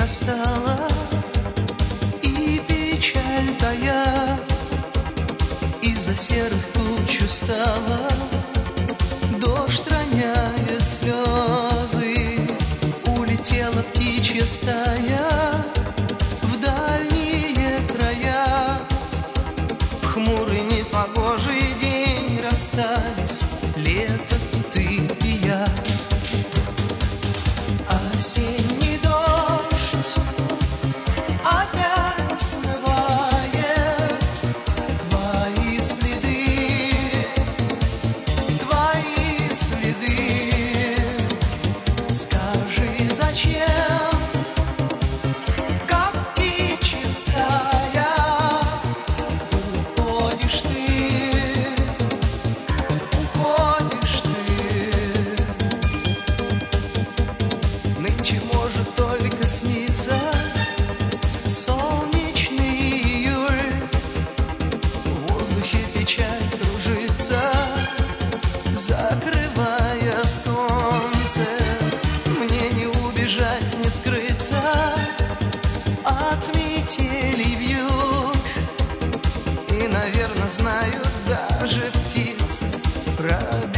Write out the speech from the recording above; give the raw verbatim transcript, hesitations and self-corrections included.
настала, и печаль тая из-за серых туч устала. Дождь роняет слезы, улетела птичья стая в дальние края. В хмурый непогожий день расстались лето, ты и я. Осенний дождь опять смывает твои следы, твои следы. Скажи, зачем, как птичья стая, уходишь ты, уходишь ты. Нынче может только сниться солнечный июль, в воздухе печаль кружится, закрывая солнце. Мне не убежать, не скрыться от метелей вьюг, и, наверное, знают даже птицы про